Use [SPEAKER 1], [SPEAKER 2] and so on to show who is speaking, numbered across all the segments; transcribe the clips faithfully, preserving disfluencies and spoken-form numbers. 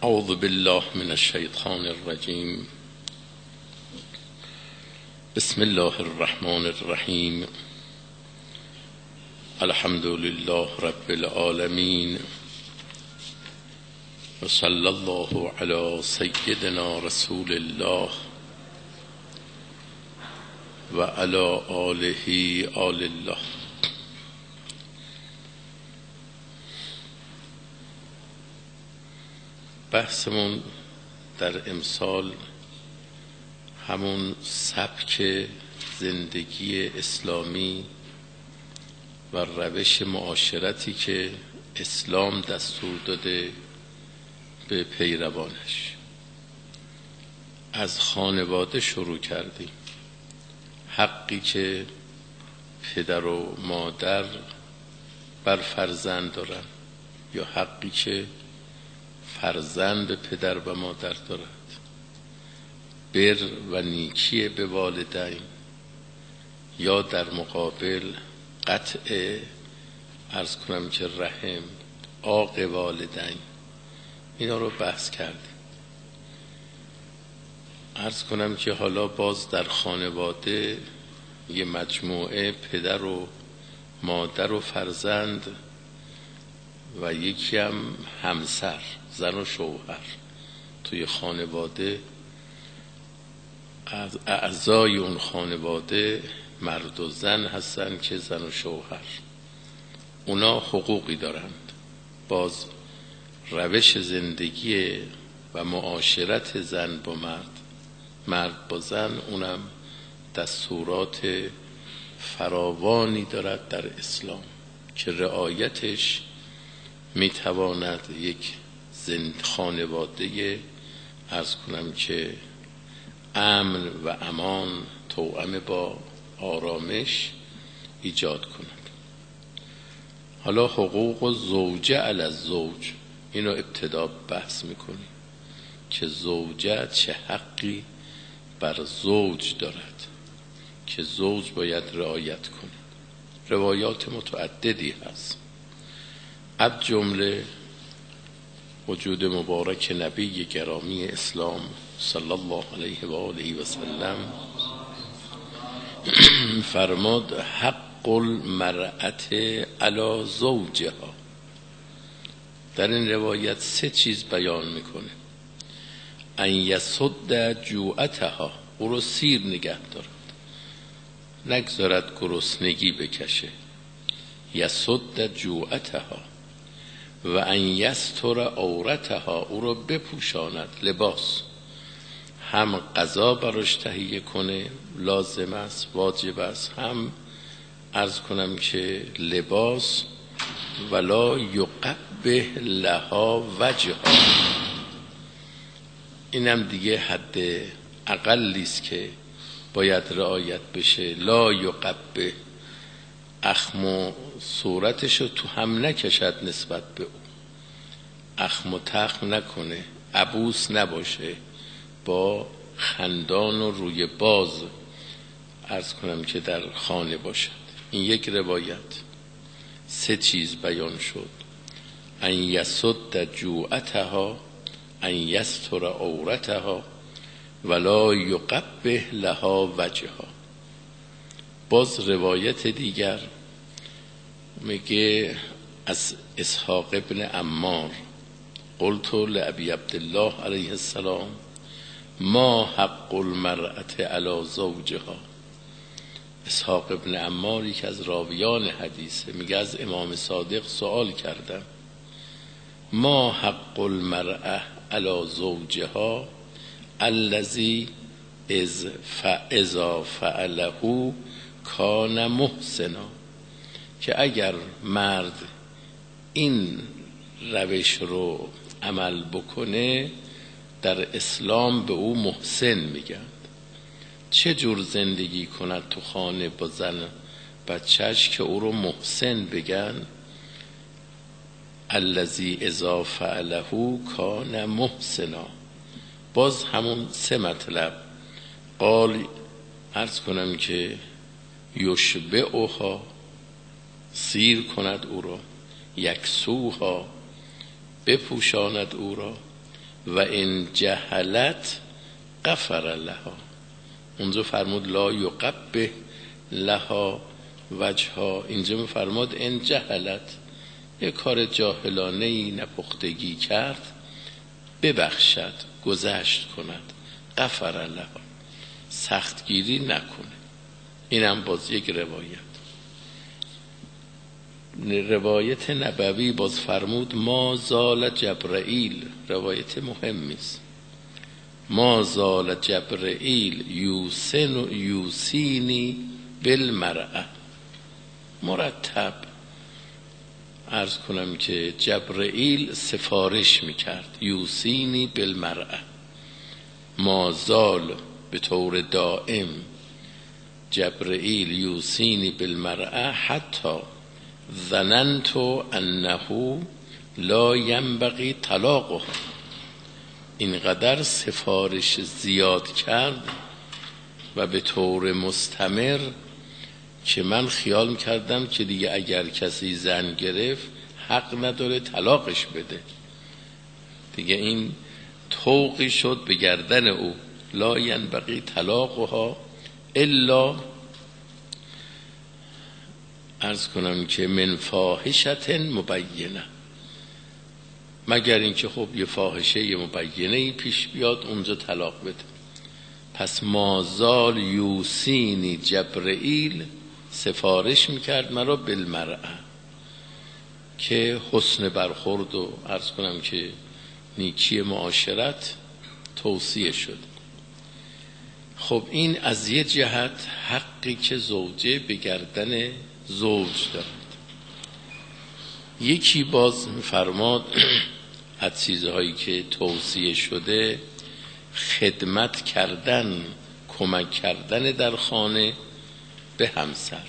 [SPEAKER 1] اعوذ بالله من الشیطان الرجیم. بسم الله الرحمن الرحیم. الحمد لله رب العالمین و صلی الله علی سیدنا رسول الله و علی آله آل الله. بحثمون در امسال همون سبک زندگی اسلامی و روش معاشرتی که اسلام دستور داده به پیروانش. از خانواده شروع کردیم. حقی که پدر و مادر بر فرزند دارن یا حقی که فرزند به پدر و مادر دارد، بر و نیکی به والدین یا در مقابل قطع عرض کنم که رحم، عاق والدین، اینا رو بحث کردیم. عرض کنم که حالا باز در خانواده یه مجموعه پدر و مادر و فرزند و یکی هم همسر، زن و شوهر توی خانواده، از اعضای اون خانواده مرد و زن هستن که زن و شوهر اونا حقوقی دارند. باز روش زندگی و معاشرت زن با مرد، مرد با زن، اونم دستورات فراوانی دارد در اسلام که رعایتش میتواند یک زند خانواده عرض کنم که امن و امان توأم با آرامش ایجاد کند. حالا حقوق زوجه علی الزوج، اینو ابتدا بحث میکنیم که زوجه چه حقی بر زوج دارد که زوج باید رعایت کند. روایات متعددی هست، از جمله وجود مبارک نبی گرامی اسلام صلی الله علیه و آله و سلم فرماد حق المرأة علی زوجها. در این روایت سه چیز بیان میکنه. ان یسد جوعتها، او رو سیر نگه دارد، نگذارد گرسنگی بکشه. یسد جوعتها و ان یستر عورتها، او رو بپوشاند، لباس، هم غذا براش تهیه کنه، لازم است، واجب است، هم عرض کنم که لباس. ولا یقبح لها وجهها، اینم دیگه حد اقلی است که باید رعایت بشه. لا یقبح، اخم و صورتشو تو هم نکشد نسبت به او، اخم و تخم نکنه، عبوس نباشه، با خندان و روی باز عرض کنم که در خانه باشد. این یک روایت. سه چیز بیان شد: ان یسد جوعتها، ان یستر عورتها، ولا یقبح لها وجهها. باز روایت دیگر میگه از اسحاق ابن عمار: قلت لابی عبدالله علیه السلام ما حق المرأة علی زوجها. اسحاق ابن عمار که از راویان حدیثه، میگه از امام صادق سوال کردم ما حق المرأة علی زوجها الذی اذا فعله کان محسنا، که اگر مرد این روش رو عمل بکنه در اسلام به او محسن میگن. چه جور زندگی کند تو خانه با زن بچهش که او رو محسن بگن؟ الذی اذا فعله کان محسنا. باز همون سه مطلب. قال عرض کنم که یشبعها، سیر کند او را، یکسوها، بپوشاند او را، و ان جهلت غفر لها. اونجا فرمود لا یقبح لها وجها، اینجا میفرماد ان جهلت، یک کار جاهلانه ای نپختگی کرد ببخشد، گذشت کند، غفر لها، سختگیری نکنه. اینم باز یک روایت. روایت نبوی باز فرمود ما زال جبرائیل، روایت مهمی است، ما زال جبرائیل یوسن یوسینی بالمرأة، مرتب عرض کنم که جبرائیل سفارش میکرد، یوسینی بالمرأة، ما زال به طور دائم جبرائیل یوسینی بالمرأة حتی ظننت انه لا ینبغی طلاقه، اینقدر سفارش زیاد کرد و به طور مستمر که من خیال میکردم که دیگه اگر کسی زن گرفت حق نداره طلاقش بده دیگه، این طوقی شد به گردن او، لا ینبغی طلاقها الا عرض کنم که من فاحشة مبینه، مگر اینکه خب یه فاحشه مبینه پیش بیاد اونجا طلاق بده. پس مازال یوسینی جبرائیل سفارش میکرد مرا بالمرأة که حسن برخورد و عرض کنم که نیکی معاشرت توصیه شد. خب این از یه جهت حقی که زوجه به گردن زوج دارد. یکی باز فرماد از چیزهایی که توصیه شده خدمت کردن، کمک کردن در خانه به همسر.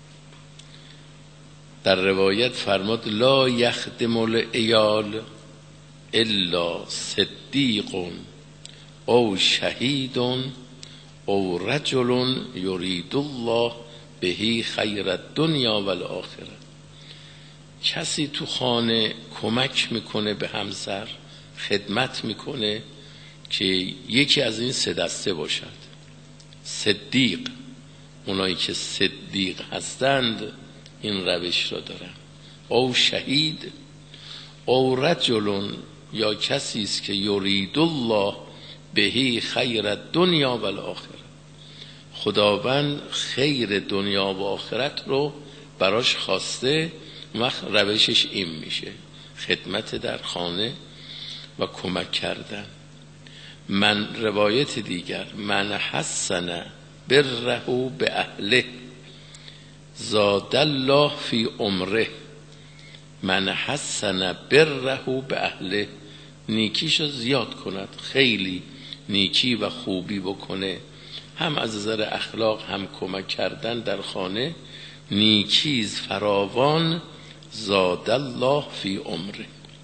[SPEAKER 1] در روایت فرماد لا یخدم العیال الا صدیق او شهید او رجل یرید الله بهی خیر الدنیا و الاخره. کسی تو خانه کمک میکنه به همسر، خدمت میکنه که یکی از این سه دسته باشد. صدیق، اونایی که صدیق هستند این روش را دارن. او شهید او رجل، یا کسی است که یرید الله بهی خیر الدنیا و الاخره، خداوند خیر دنیا و آخرت رو براش خواسته، وقت روشش این میشه خدمت در خانه و کمک کردن. من روایت دیگر من حسن بره به اهله زاد الله فی عمره، من حسن بره به اهله، نیکیشو زیاد کند، خیلی نیکی و خوبی بکنه، هم از نظر اخلاق هم کمک کردن در خانه، نیکیز فراوان، زاد الله فی عمره.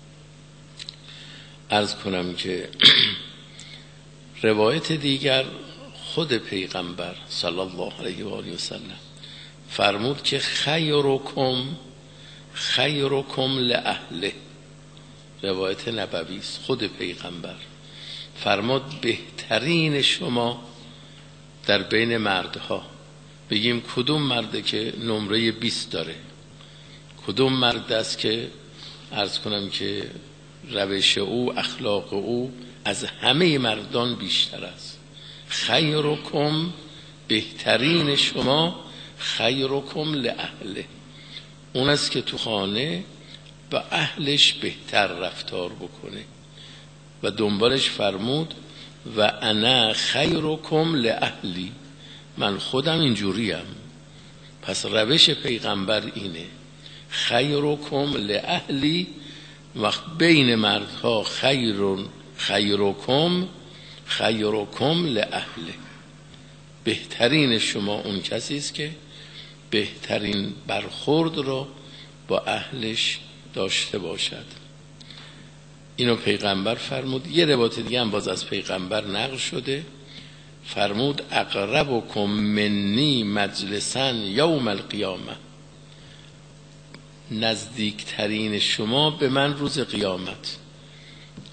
[SPEAKER 1] عرض کنم که روایت دیگر خود پیغمبر صلی الله علیه و آله و سلم فرمود که خیرکم خیرکم لأهله، روایت نبوی است، خود پیغمبر فرمود بهترین شما در بین مردها. بگیم کدوم مرده که نمره بیست داره، کدوم مرد است که عرض کنم که روش او، اخلاق او از همه مردان بیشتر است. خیرکم، بهترین شما، خیرکم لأهله، اون است که تو خانه با اهلش بهتر رفتار بکنه. و دنبالش فرمود و انا خیرکم لأهلی، من خودم اینجوریم. پس روش پیغمبر اینه، خیرکم لأهلی، وقت بین مردها خیرون خیرکم خیرکم لأهله، بهترین شما اون کسی است که بهترین برخورد رو با اهلش داشته باشد. اینو پیغمبر فرمود. یه روایت دیگه هم باز از پیغمبر نقل شده، فرمود اقربکم منی مجلسا یوم القیامه، نزدیکترین شما به من روز قیامت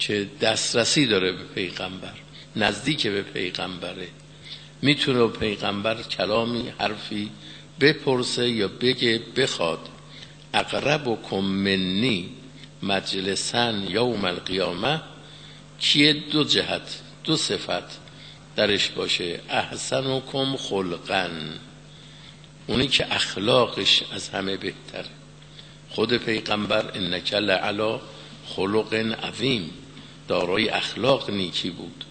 [SPEAKER 1] که دسترسی داره به پیغمبر، نزدیک به پیغمبره، میتونه پیغمبر کلامی حرفی بپرسه یا بگه بخواد. اقربکم منی مجلسا یوم القیامه، کیه دو جهت دو صفت درش باشه. احسنکم خلقا، اونی که اخلاقش از همه بهتره. خود پیغمبر انک لعلی خلق عظیم، دارای اخلاق نیکی بود.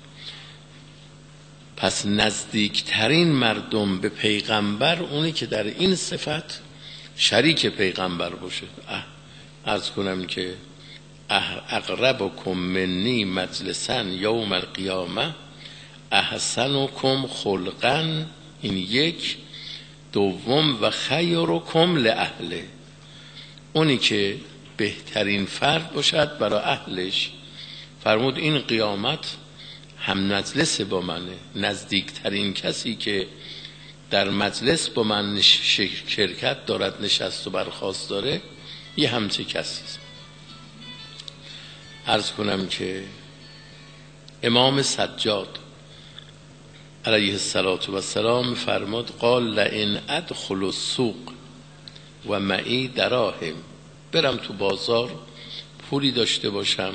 [SPEAKER 1] پس نزدیکترین مردم به پیغمبر اونی که در این صفت شریک پیغمبر باشه. عرض کنم که اقربکم منی مجلسا یوم القیامه احسنکم خلقا، این یک. دوم و خیرکم لأهله، اونی که بهترین فرد باشد برای اهلش. فرمود این قیامت هم مجلس با منه، نزدیکترین کسی که در مجلس با من شرکت دارد، نشست و برخاست داره، یه همچه کسی است. عرض کنم که امام سجاد علیه السلام فرمود قال لئن ادخل السوق و معی دراهم، برم تو بازار پولی داشته باشم،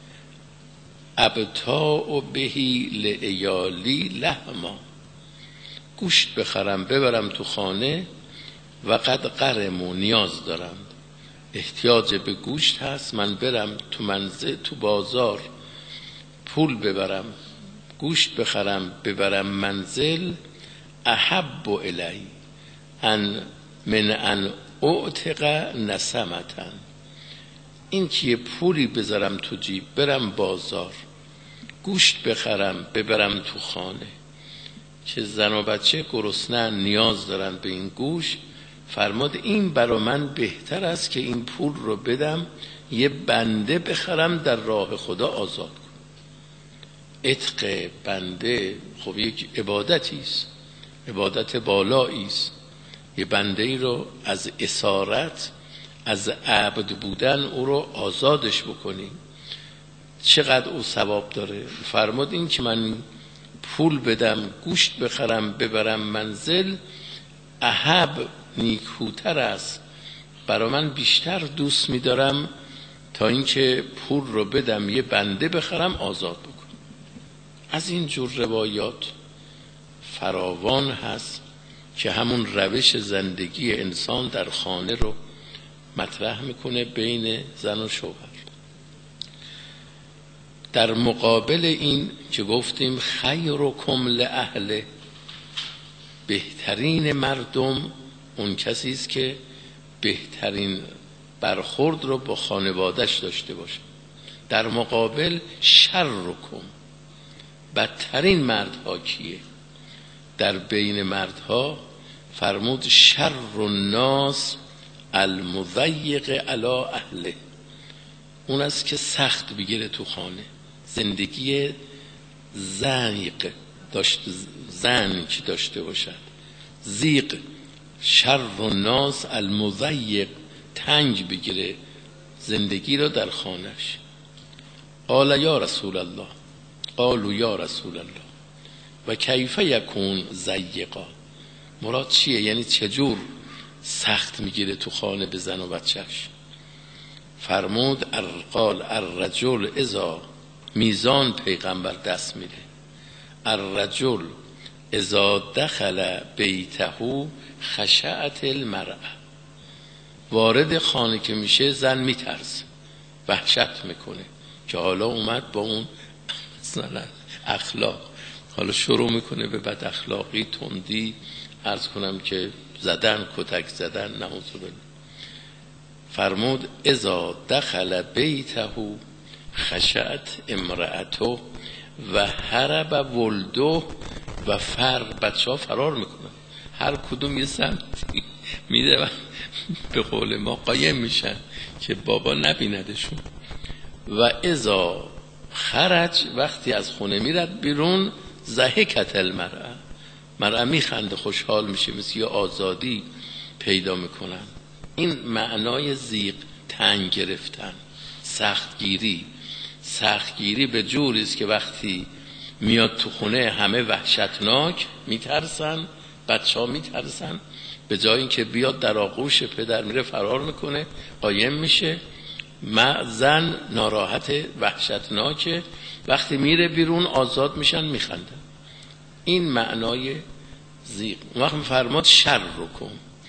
[SPEAKER 1] ابتاع بهی لعیالی لحما، گوشت بخرم ببرم تو خانه، و قد قرمو نیاز دارم، احتیاج به گوشت هست، من برم تو منزل تو بازار پول ببرم گوشت بخرم ببرم منزل، احب الی ان من ان اعتق نسمتن، این که یه پولی بذارم تو جیب برم بازار گوشت بخرم ببرم تو خانه، که زن و بچه گرسنه نیاز دارن به این گوشت، فرماد این برا من بهتر است که این پول رو بدم یه بنده بخرم در راه خدا آزاد کنم. عتق بنده خب یک عبادتی است، عبادت بالایی است. یه بنده ای رو از اسارت، از عبد بودن او رو آزادش بکنیم، چقدر او ثواب داره. فرمود این که من پول بدم گوشت بخرم ببرم منزل، احب نیکوتر است، برای من بیشتر دوست می‌دارم تا اینکه پول رو بدم یه بنده بخرم آزاد بکنم. از این جور روایات فراوان هست که همون روش زندگی انسان در خانه رو مطرح میکنه بین زن و شوهر. در مقابل این که گفتیم خیرکم لأهله، بهترین مردم اون کسی است که بهترین برخورد رو با خانواده‌اش داشته باشه. در مقابل شرکم، بدترین مردها کیه؟ در بین مردها فرمود شر الناس المضیق علی اهله، اون است که سخت بگیره تو خانه، زندگی زیق داشت زن که داشته باشد، زیق، شر الناس المضیق، تنگ بگیره زندگی رو در خانهش. قال یا رسول الله، قالوا یا رسول الله و کیف یکون ضیقا، مراد چیه؟ یعنی چجور سخت میگیره تو خانه به زن و بچهش؟ فرمود قال الرجل اذا، میزان پیغمبر دست میده، الرجل اذا دخل بیته خشعت المرأة، وارد خانه که میشه زن میترسه، وحشت میکنه که حالا اومد با اون مثلا اخلاق، حالا شروع میکنه به بد اخلاقی، تندی، عرض کنم که زدن، کتک زدن، نعوذ بالله. فرمود اذا دخل بیته خشعت امرأته و هرب ولده و فر، بچه ها فرار میکنن، هر کدوم یه سمتی میده و به قول ما قایم میشن که بابا نبیندشون. و اذا خرج، وقتی از خونه میرد بیرون، ضحکت المرأة، مرأة میخنده، خوشحال میشه، مثل یه آزادی پیدا میکنن. این معنای ضیق، تنگ گرفتن، سختگیری، سختگیری به جوری است که وقتی میاد تو خونه همه وحشتناک میترسن، بچه ها میترسن، به جای اینکه بیاد در آغوش پدر میره فرار میکنه، قایم میشه. زن ناراحت، وحشتناکه، وقتی میره بیرون آزاد میشن میخندن. این معنای زیغ. وقت فرماد شرکم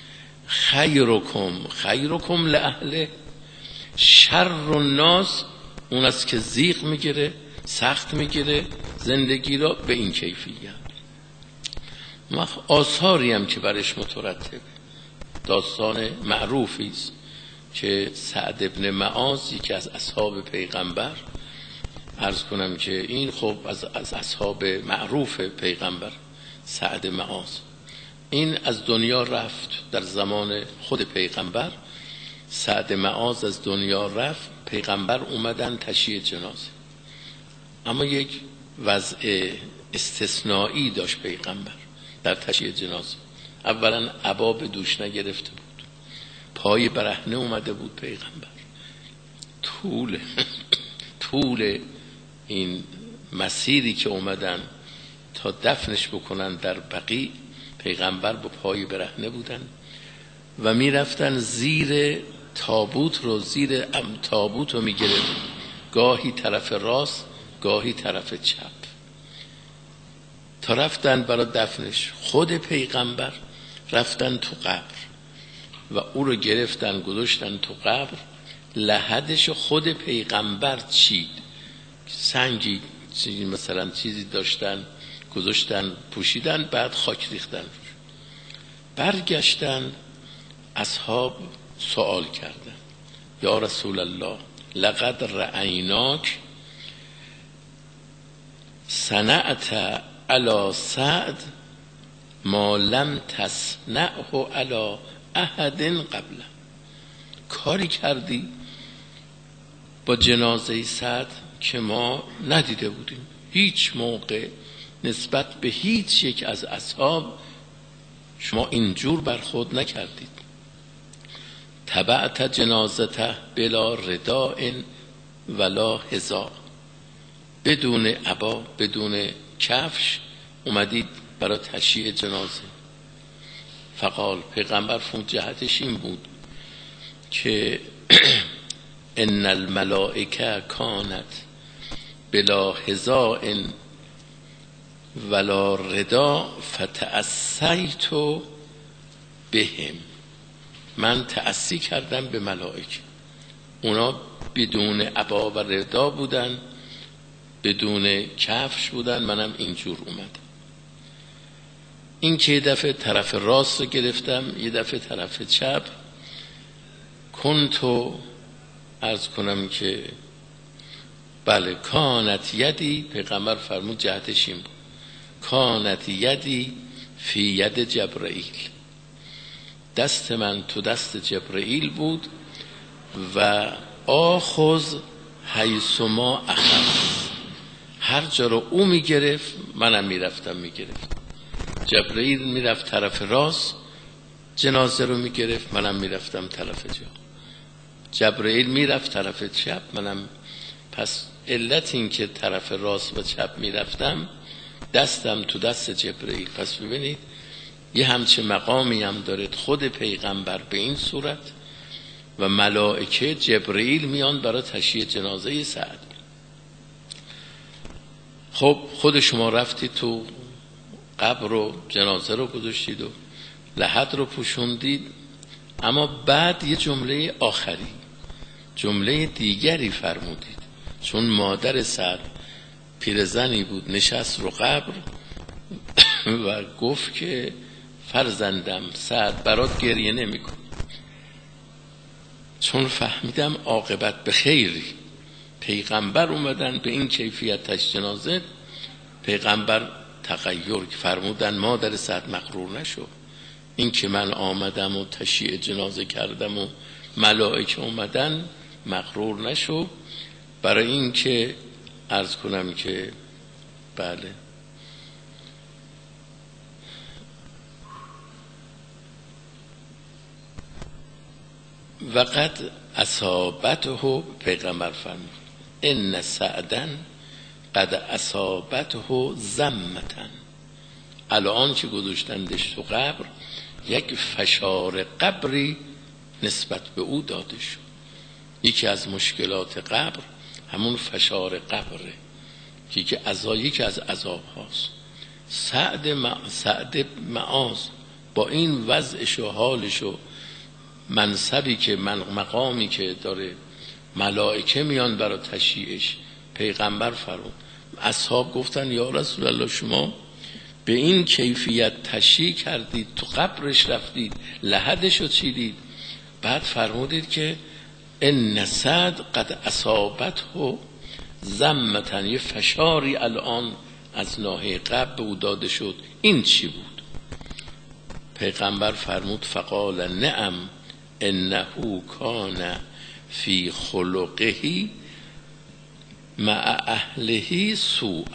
[SPEAKER 1] خیرکم خیرکم لأهله. شر الناس اون است که زیغ میگیره، سخت میگیره زندگی را به این کیفیت. وقت آثاری هم که برش مترتب، داستان معروفی است که سعد ابن معاذ یکی از اصحاب پیغمبر، عرض کنم که این خب از, از اصحاب معروف پیغمبر، سعد معاذ، این از دنیا رفت در زمان خود پیغمبر. سعد معاذ از دنیا رفت، پیغمبر اومدن تشییع جنازه، اما یک وضع استثنایی داشت پیغمبر در تشییع جنازه. اولا عبا به دوش نگرفته بود، پای برهنه اومده بود پیغمبر. طول طول این مسیری که اومدن تا دفنش بکنن در بقیع، پیغمبر با پای برهنه بودن و می رفتن زیر تابوت رو، زیر تابوت رو می گرفت، گاهی طرف راست گاهی طرف چپ، تا رفتن برای دفنش. خود پیغمبر رفتن تو قبر و او رو گرفتن گذاشتن تو قبر. لحدش خود پیغمبر چید، سنگی مثلا چیزی داشتن گذاشتن پوشیدن، بعد خاک ریختن. برگشتن اصحاب سوال کردن یا رسول الله لقد رأیناک صنعت علی سعد ما لم تصنعه علی احد قبل. کاری کردی با جنازه سعد که ما ندیده بودیم، هیچ موقع نسبت به هیچ یک از اصحاب شما اینجور برخورد نکردید. تبعت جنازته بلا رداء ولا حذاء، بدون عبا بدون کفش اومدید برای تشییع جنازه. فقال، پیغمبر فون جهتش این بود که ان الملائکه کانت بلا حذاء ولا رداء فتأسیت بهم. من تأسی کردم به ملائکه، اونا بدون عبا و ردا بودن، بدون کفش بودن، منم اینجور اومدم. این که یه دفعه طرف راست رو گرفتم، یه دفعه طرف چپ. کنتو عرض کنم که بله کانت یدی، پیغمبر فرمود جهتش این بود، کانت یدی فی ید جبرائیل، دست من تو دست جبرائیل بود و آخذ حیثما اخذ، هر جا رو او میگرفت منم میرفتم میگرفت. جبرائیل میرفت طرف راست جنازه رو میگرفت، منم میرفتم طرف جا. جبرائیل میرفت طرف چپ، منم. پس علت این که طرف راست و چپ میرفتم، دستم تو دست جبرائیل. پس ببینید یه همچه مقامی هم دارد خود پیغمبر به این صورت و ملائکه جبرائیل میان برای تشییع جنازه سعد. خب خود شما رفتید تو قبر رو، جنازه رو گذاشتید و لحد رو پوشوندید، اما بعد یه جمله آخری، جمله دیگری فرمودید، چون مادر سعد پیرزنی بود نشست رو قبر و گفت که فرزندم سعد برات گریه نمی کن، چون فهمیدم عاقبت به خیری. پیغمبر اومدن به این کیفیت تشییع جنازه، پیغمبر تغییر فرمودن مادر سعد مغرور نشو، این که من آمدم و تشییع جنازه کردم و ملائکه اومدن، مغرور نشو. برای این که عرض کنم که بله وقد اصابته، پیغمبر فرمود ان سعدا قد اصابته ذمة. الان که گذاشتندش تو قبر یک فشار قبری نسبت به او داده شد. یکی از مشکلات قبر همون فشار قبره که یکی از یکی از عذاب هاست. سعد مع... سعد معاذ با این وضعش و حالش و منصبی که من مقامی که داره، ملائکه میان برای تشییعش، پیغمبر فرمود، اصحاب گفتن یا رسول الله شما به این کیفیت تشییع کردید، تو قبرش رفتید، لحدش رو چیدید، بعد فرمودید که ان سعد قد اصابته ذمة، یه فشاری الان از ناحیه قبر به او داده شد، این چی بود؟ پیغمبر فرمود فقال نعم انه کان فی خلقه مع اهله سوءا.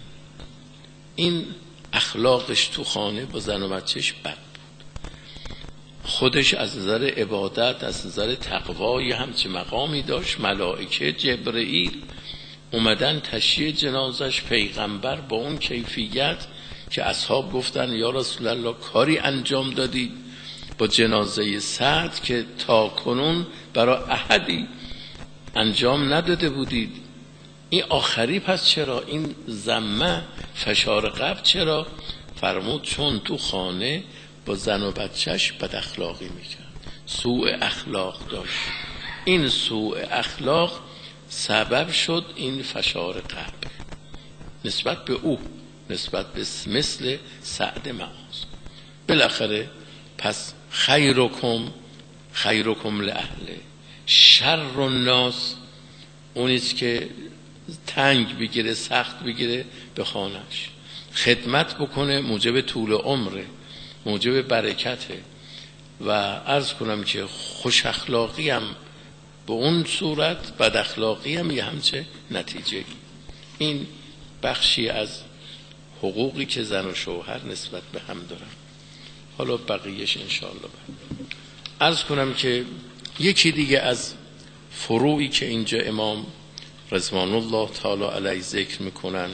[SPEAKER 1] این اخلاقش تو خانه با زن و بچهش بد بود. خودش از نظر عبادت، از نظر تقوای همچه مقامی داشت. ملائکه جبرئیل اومدن تشییع جنازش، پیغمبر با اون کیفیت که اصحاب گفتن یا رسول الله کاری انجام دادید با جنازه سعد که تا کنون برای احدی انجام نداده بودید. این آخری پس چرا این ذمه فشار قبر چرا؟ فرمود چون تو خانه با زن و بچهش بد اخلاقی میکرد، سوء اخلاق داشت. این سوء اخلاق سبب شد این فشار قبر نسبت به او، نسبت به مثل سعد معاذ. بالاخره پس خیرکم خیرکم لأهله، شر الناس اونیست که تنگ بگیره، سخت بگیره به خانهش، خدمت بکنه، موجب طول عمره، موجب برکته. و عرض کنم که خوش اخلاقی هم به اون صورت، بد اخلاقی هم یه همچه نتیجه. این بخشی از حقوقی که زن و شوهر نسبت به هم دارن. حالا بقیهش انشاءالله بعد. عرض کنم که یکی دیگه از فروعی که اینجا امام رضوان الله تعالی علیه ذکر میکنن،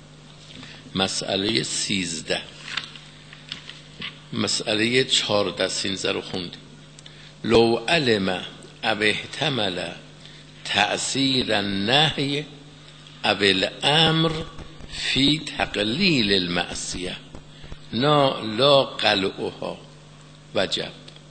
[SPEAKER 1] مسئله سیزده، مسئله چهارده سینزده رو خوندیم. لو علم او احتمل تأثیر النهی او الامر فی تقلیل المعصیه نا لا قلعها وجب.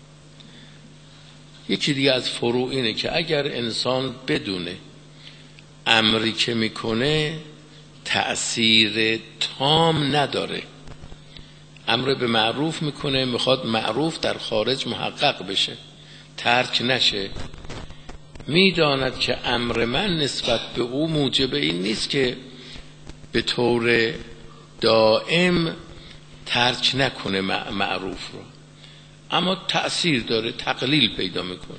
[SPEAKER 1] یکی دیگه از فروع اینه که اگر انسان بدونه امری که میکنه تأثیر تام نداره، امر به معروف میکنه، میخواد معروف در خارج محقق بشه، ترک نشه، میداند که امر من نسبت به او موجب این نیست که به طور دائم ترک نکنه معروف رو، اما تأثیر داره، تقلیل پیدا میکنه.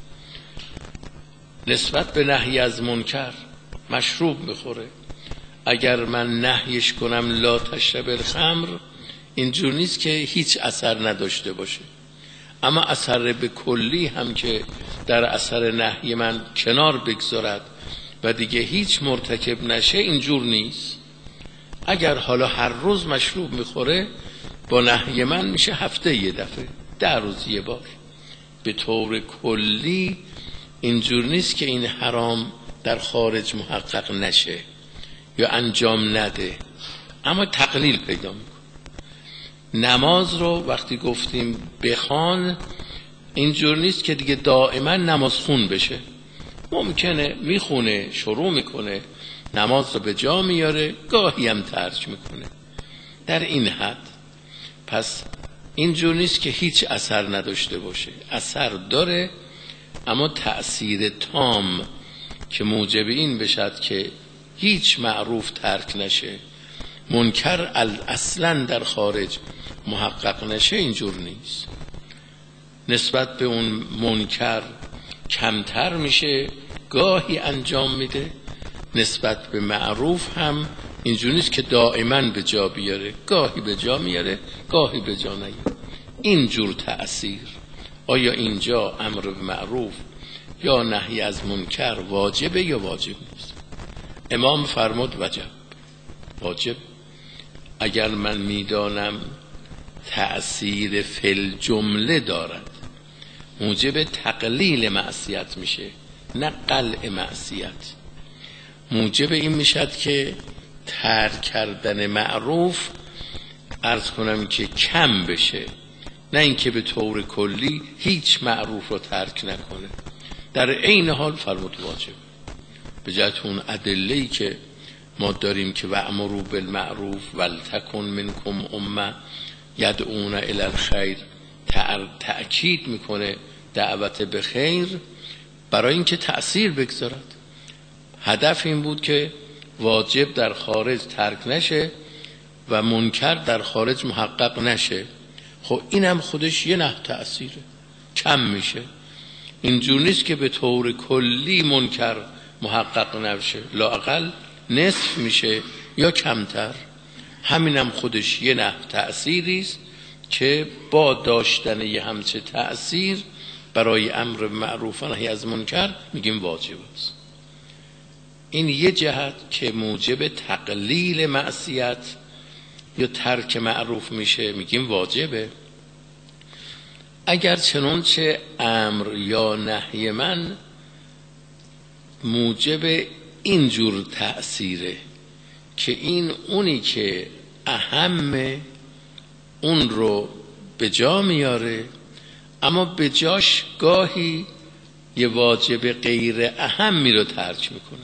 [SPEAKER 1] نسبت به نهی از منکر، مشروب میخوره، اگر من نهیش کنم لا تشرب الخمر، اینجور نیست که هیچ اثر نداشته باشه، اما اثر به کلی هم که در اثر نهی من کنار بگذارد و دیگه هیچ مرتکب نشه، اینجور نیست. اگر حالا هر روز مشروب میخوره، با نهی من میشه هفته یه دفعه، ده روز یه بار. به طور کلی اینجور نیست که این حرام در خارج محقق نشه یا انجام نده، اما تقلیل پیدا میکنه. نماز رو وقتی گفتیم بخوان، اینجور نیست که دیگه دائما نماز خون بشه، ممکنه میخونه، شروع میکنه، نماز رو به جا میاره، گاهی هم ترک میکنه، در این حد. پس اینجور نیست که هیچ اثر نداشته باشه، اثر داره، اما تأثیر تام که موجب این بشد که هیچ معروف ترک نشه، منکر اصلا در خارج محقق نشه، اینجور نیست. نسبت به اون منکر کمتر میشه، گاهی انجام میده. نسبت به معروف هم اینجور نیست که دائما به جا بیاره، گاهی به جا میاره، گاهی به جا نیاره. اینجور تأثیر، آیا اینجا امر به معروف یا نهی از منکر واجبه یا واجب نیست؟ امام فرمود وجب، واجب. اگر من میدانم تأثیر فل جمله دارد، موجب تقلیل معصیت میشه نه قلع معصیت. موجب این میشد که ترک کردن معروف عرض کنم که کم بشه، نه اینکه به طور کلی هیچ معروف رو ترک نکنه. در عین حال فرمود واجب، به جهت اون ادله‌ای که ما داریم که وأمروا بالمعروف ولتکن منکم امه یدعون الی الخیر، تأکید میکنه دعوت به خیر برای اینکه تأثیر بگذارد. هدف این بود که واجب در خارج ترک نشه و منکر در خارج محقق نشه. خب اینم خودش یه نحو تأثیره، کم میشه. اینجور نیست که به طور کلی منکر محقق نشه، لااقل نصف میشه یا کمتر. همینم خودش یه نحو تأثیری است که با داشتن یه همچه تأثیر برای امر معروف و نهی از منکر میگیم واجب است. این یه جهت که موجب تقلیل معصیت یا ترک معروف میشه میگیم واجبه. اگر چنانچه امر یا نهی من موجب اینجور تأثیره که این اونی که اهم اون رو به جا میاره، اما به جاش گاهی یه واجب غیر اهمی رو ترک میکنه،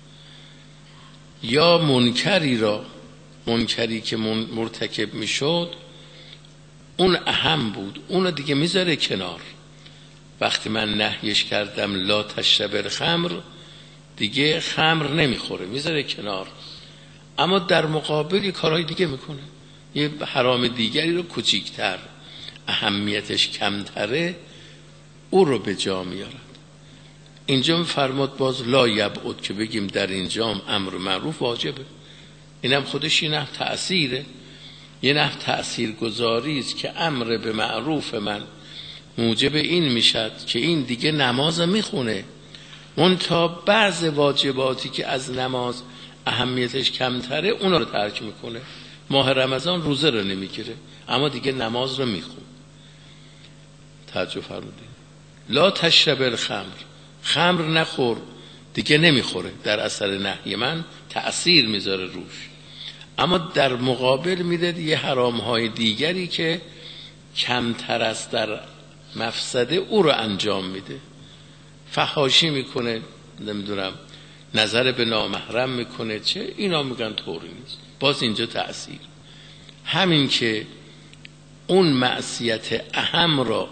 [SPEAKER 1] یا منکری را منکری که مرتکب میشد اون اهم بود، اون دیگه میذاره کنار. وقتی من نهیش کردم لا تشرب الخمر، دیگه خمر نمیخوره، میذاره کنار، اما در مقابل یه کارهای دیگه میکنه، یه حرام دیگری رو کوچیکتر اهمیتش کمتره او رو به جا میارد. اینجا فرمود باز لا یبعد که بگیم در اینجا امر معروف واجبه. اینم خودش یه نحو تأثیره، یه نحو تأثیر گذاری است که امر به معروف من موجب این میشد که این دیگه نماز میخونه، اون تا بعض واجباتی که از نماز اهمیتش کمتره اونا رو ترک میکنه. ماه رمضان روزه رو نمیگیره اما دیگه نماز رو میخونه. توجه فرمودید؟ لا تشرب الخمر، خمر نخور، دیگه نمیخوره، در اثر نهی من تأثیر میذاره روش، اما در مقابل میده یه حرامهای دیگری که کمتر است در مفسده او رو انجام میده. فحاشی میکنه، نمیدونم نظر به نامحرم میکنه، چه اینا میگن طوری نیست، باز اینجا تأثیر. همین که اون معصیت اهم را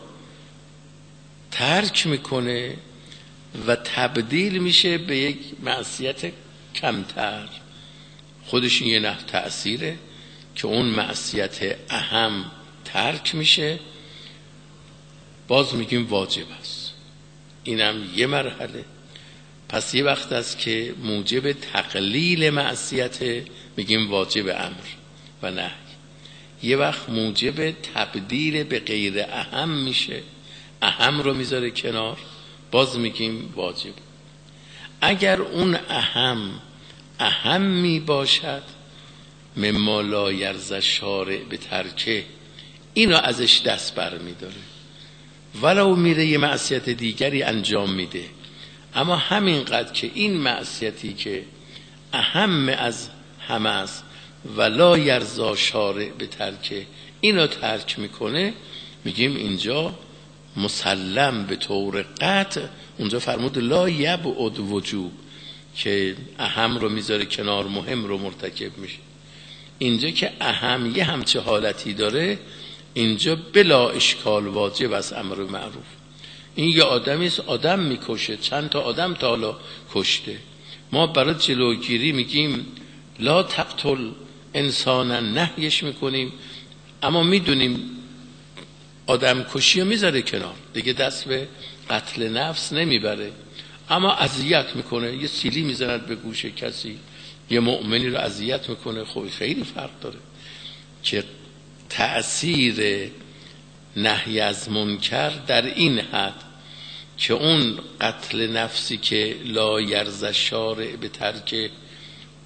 [SPEAKER 1] ترک میکنه و تبدیل میشه به یک معصیت کمتر، خودش یه نحو تأثیره که اون معصیت اهم ترک میشه، باز میگیم واجب است. اینم یه مرحله. پس یه وقت است که موجب تقلیل معصیت میگیم واجب امر و نهی، یه وقت موجب تبدیل به غیر اهم میشه، اهم رو میذاره کنار، باز میگیم واجب. اگر اون اهم اهم می باشد مما لا یرضی الشارع به ترکه، اینو ازش دست بر میداره، ولو میره یه معصیت دیگری انجام میده، اما همینقدر که این معصیتی که اهم از همه است ولا یرضی شارع به ترکه اینو ترک میکنه، میگیم اینجا مسلم به طور قطع. اونجا فرمود لا یبعد وجوب که اهم رو میذاره کنار، مهم رو مرتکب میشه. اینجا که اهم یه همچه حالتی داره، اینجا بلا اشکال واجب از امر معروف. این یه آدمی است آدم میکشه، چند تا آدم تا حالا کشته، ما برای جلوگیری میگیم لا تقتل انسانا، نهیش میکنیم، اما میدونیم آدم کشی رو میذاره کنار، دیگه دست به قتل نفس نمیبره، اما اذیت میکنه، یه سیلی میزند به گوش کسی، یه مؤمنی رو اذیت میکنه. خب خیلی فرق داره که تأثیر نهی از منکر در این حد که اون قتل نفسی که لا یرضی الشارع به ترک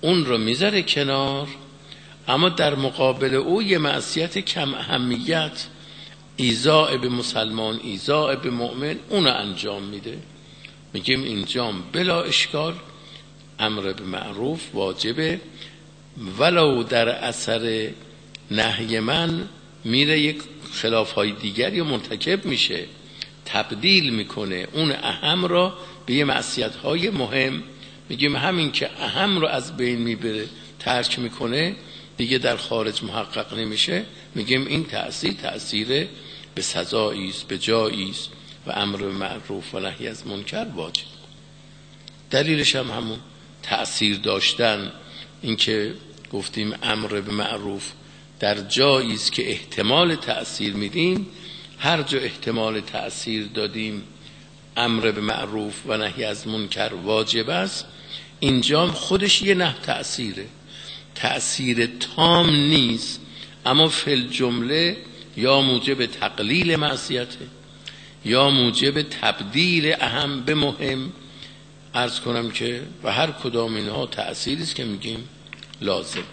[SPEAKER 1] اون رو میذاره کنار، اما در مقابل او یه معصیت کم اهمیت، ایذاء به مسلمان، ایذاء به مؤمن، اون رو انجام میده. میگیم اینجا بلا اشکال امر به معروف واجبه، ولو در اثر نهی من میره یک خلافهای دیگری مرتکب میشه، تبدیل میکنه اون اهم را به یه معصیت‌های مهم. میگیم همین که اهم رو از بین میبره، ترک میکنه، دیگه در خارج محقق نمیشه. میگیم این تأثیر تأثیر به سزایی است، به جایی است و امر به معروف و نهی از منکر واجب. دلیلش هم همون تأثیر داشتن، این که گفتیم امر به معروف در جایی است که احتمال تأثیر میدیم، هر جا احتمال تأثیر دادیم امر به معروف و نهی از منکر واجب است. اینجا خودش یه نه تأثیره، تأثیر تام نیست، اما فی الجمله یا موجب تقلیل معصیته یا موجب تبدیل اهم به مهم. عرض کنم که و هر کدام اینها تأثیری است که میگیم لازم.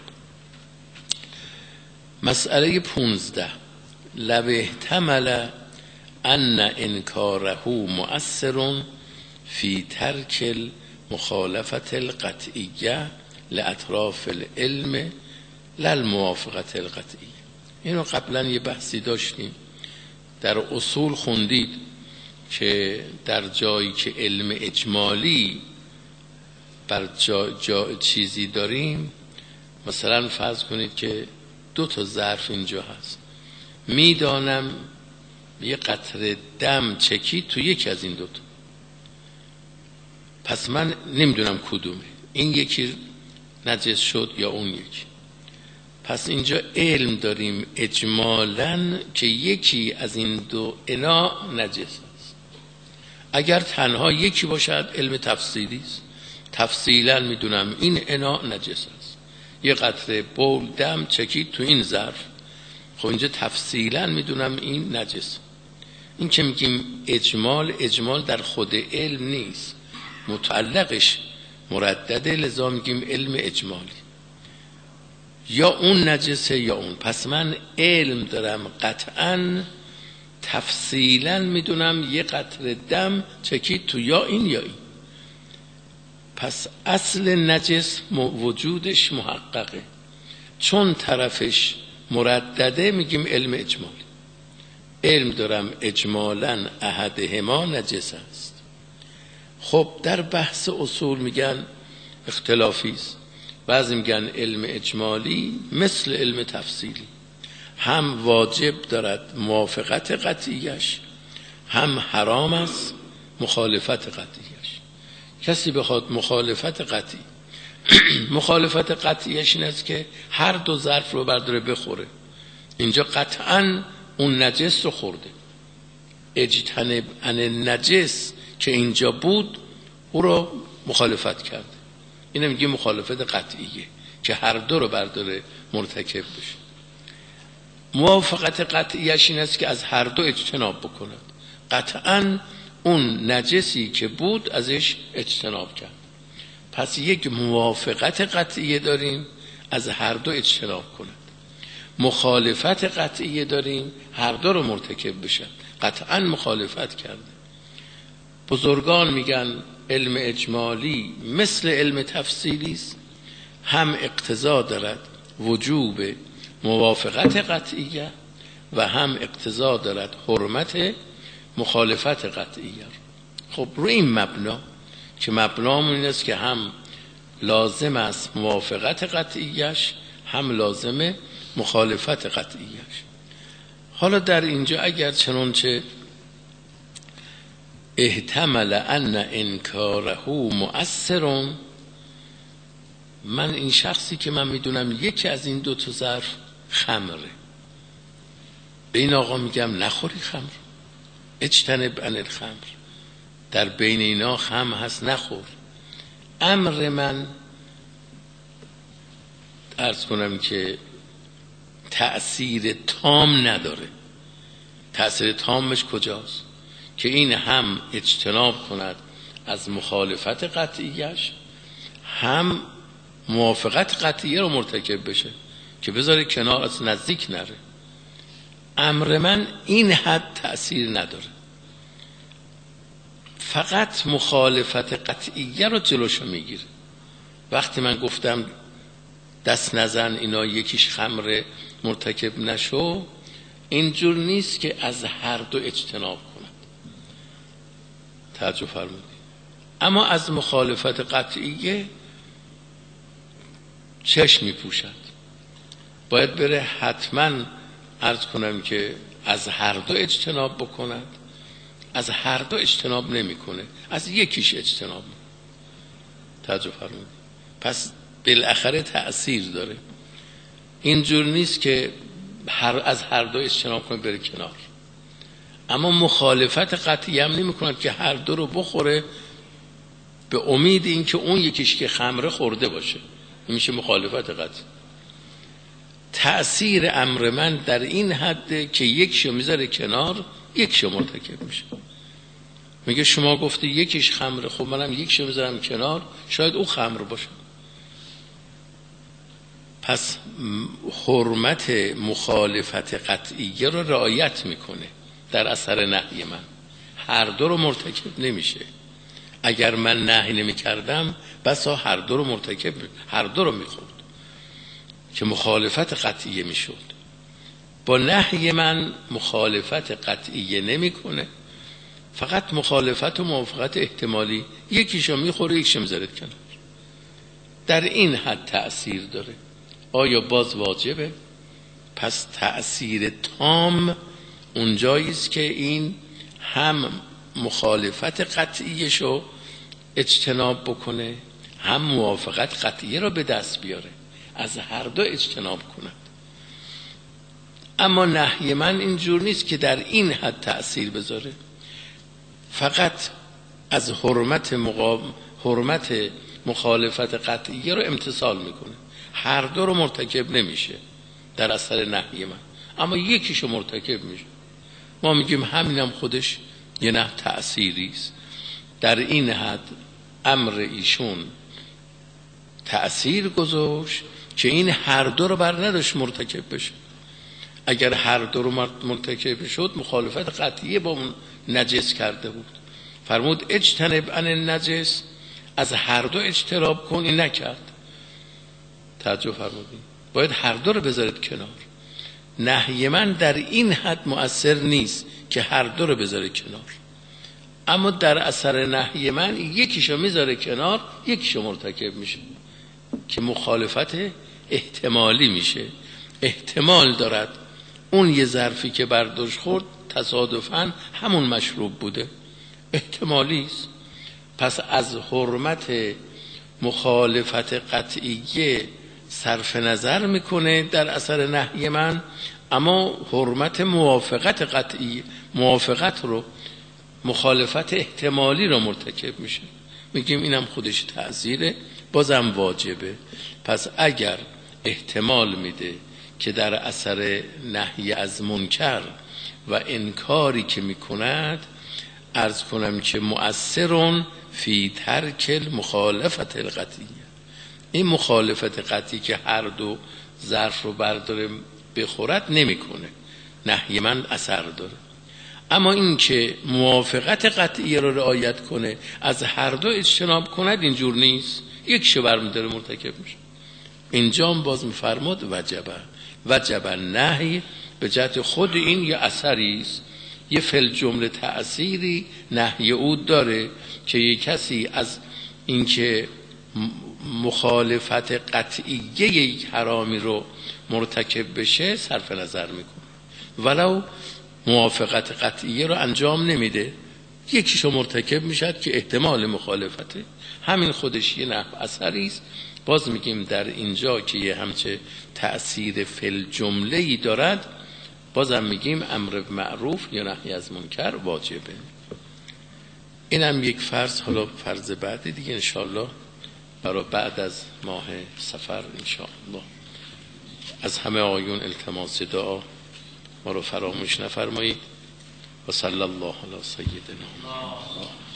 [SPEAKER 1] مسئله پونزده، لو احتمل ان انکاره مؤثر فی ترک مخالفت القطعیه لاطراف العلم للموافقت القطعیه. اینو قبلا یه بحثی داشتیم، در اصول خوندید که در جایی که علم اجمالی بر جا, جا چیزی داریم، مثلا فرض کنید که دو تا ظرف اینجا هست، میدانم یه قطره دم چکید تو یکی از این دوتا، پس من نمیدونم کدومه، این یکی نجس شد یا اون یکی. پس اینجا علم داریم اجمالاً که یکی از این دو انا نجس است. اگر تنها یکی باشد علم تفصیلی است، تفصیلاً میدونم این انا نجس است. یه قطره بول دم چکید تو این ظرف، خب اینجا تفصیلاً میدونم این نجس. این که میگیم اجمال، اجمال در خود علم نیست، متعلقش مردده، لذا میگیم علم اجمالی. یا اون نجسه یا اون. پس من علم دارم قطعاً تفصیلاً میدونم یه قطره دم چکید تو یا این یا این. پس اصل نجس وجودش محققه، چون طرفش مردده میگیم علم اجمالی. علم دارم اجمالاً احدهما نجس است. خب در بحث اصول میگن اختلافی است، بعضی میگن علم اجمالی مثل علم تفصیلی، هم واجب دارد موافقت قطعیش، هم حرام است مخالفت قطعیش. کسی بخواد مخالفت قطعی مخالفت قطعیش این است که هر دو ظرف رو برداره بخوره، اینجا قطعاً اون نجس رو خورده، اجتنب عن نجس که اینجا بود او رو مخالفت کرده. اینه میگه مخالفت قطعیه که هر دو رو برداره مرتکب بشه. موافقت قطعیش این است که از هر دو اجتناب بکند، قطعاً اون نجسی که بود ازش اجتناب کرد. پس یک موافقت قطعیه داریم از هر دو اجتناب کند، مخالفت قطعیه داریم هر دو رو مرتکب بشن، قطعاً مخالفت کرده. بزرگان میگن علم اجمالی مثل علم تفصیلی است، هم اقتضا دارد وجوب موافقت قطعیه و هم اقتضا دارد حرمت مخالفت قطعیه. خب روی این مبنا که مبنامون این است که هم لازم است موافقت قطعیش، هم لازم مخالفت قطعیش. حالا در اینجا اگر چنانچه احتمل ان انکاره مؤثر، من این شخصی که من میدونم یکی از این دو تا ظرف خمره، به این آقا میگم نخوری خمر، اجتنب عن الخمر، در بین اینا خمر هست نخور. امر من عرض کنم که تأثیر تام نداره. تأثیر تامش کجاست؟ که این هم اجتناب کند از مخالفت قطعیش، هم موافقت قطعیه رو مرتکب بشه که بذاره کنار، از نزدیک نره. امر من این حد تأثیر نداره، فقط مخالفت قطعیه رو جلوشو میگیره. وقتی من گفتم دست نزن اینا یکیش خمره مرتکب نشو، اینجور نیست که از هر دو اجتناب کند، توجه فرمودید. اما از مخالفت قطعیه چشم میپوشد، باید بره حتما عرض کنم که از هر دو اجتناب بکند. از هر دو اجتناب نمیکنه، از یکیش اجتناب میکنه. توجه فرمودید. پس بالاخره تأثیر داره، اینجور نیست که هر از هر دو اجتناب کنه بره کنار. اما مخالفت قطعی هم نمی کند که هر دو رو بخوره به امید این که اون یکیش که خمره خورده باشه، این میشه مخالفت قطعی. تأثیر امر من در این حده که یکشو میذاره کنار، یکشو مرتکب میشه. میگه شما گفتی یکیش خمره، خب منم یکشو میذارم کنار، شاید او خمر باشه. پس حرمت مخالفت قطعیه رو رعایت میکنه در اثر نهی من، هر دو رو مرتکب نمیشه. اگر من نهی نمی کردم بسا هر دو رو مرتکب، هر دو رو میخورد که مخالفت قطعیه میشد. با نهی من مخالفت قطعیه نمیکنه، فقط مخالفت و موافقت احتمالی، یکیشو میخوره یکیشو میذاره کنار. در این حد تأثیر داره. آیا باز واجبه؟ پس تأثیر تام اونجاییست که این هم مخالفت قطعیشو اجتناب بکنه، هم موافقت قطعیه رو به دست بیاره، از هر دو اجتناب کند. اما نهی من اینجور نیست که در این حد تأثیر بذاره، فقط از حرمت مقام حرمت مخالفت قطعیه رو امتثال میکنه، هر دو رو مرتکب نمیشه در اثر نهی من، اما یکیشو مرتکب میشه. ما میگیم همینم خودش یه نه تأثیری است. در این حد امر ایشون تأثیر گذاشت که این هر دو رو بر نداشت مرتکب بشه. اگر هر دو رو مرتکب شد مخالفت قطعیه با اون نجس کرده بود. فرمود اجتنب عن النجس، از هر دو اجتناب کن، این نکرد. توجه فرمودین، باید هر دو رو بذارید کنار. نهی من در این حد مؤثر نیست که هر دو رو بذاره کنار، اما در اثر نهی من یکیشو میذاره کنار، یکیشو مرتکب میشه که مخالفت احتمالی میشه. احتمال دارد اون یه ظرفی که برداشت خورد تصادفاً همون مشروب بوده، احتمالی است. پس از حرمت مخالفت قطعیه صرف نظر میکنه در اثر نهی من، اما حرمت موافقت قطعی، موافقت رو، مخالفت احتمالی رو مرتکب میشه. میگیم اینم خودش تعزیره، بازم واجبه. پس اگر احتمال میده که در اثر نهی از منکر و انکاری که میکند، عرض کنم که مؤثرون فی ترک مخالفت القطعیه، این مخالفت قطعی که هر دو ظرف رو برداره بخورد نمیکنه، نهی من اثر داره. اما این که موافقت قطعی رو رعایت کنه، از هر دو اجتناب کند، اینجور نیست، یک شو برمیداره مرتکب میشه. اینجا باز میفرماد وجبه وجبه نهی، به جهت خود این یه اثری است، یه فل جمله تأثیری نهی او داره که یک کسی از اینکه مخالفت قطعیه یک حرامی رو مرتکب بشه صرف نظر میکنه، ولو موافقت قطعیه رو انجام نمیده، یکیشو مرتکب میشد که احتمال مخالفته، همین خودش یه نحو اثری است. باز میگیم در اینجا که یه همچه تأثیر فل جمله‌ای دارد، بازم میگیم امر معروف یا نهی از منکر واجبه. اینم یک فرض. حالا فرض بعدی دیگه انشاءالله برای بعد از ماه سفر انشاءالله. از همه آیون التماس دعا ما رو فراموش نفرمایید. و صلی الله علی سیدنا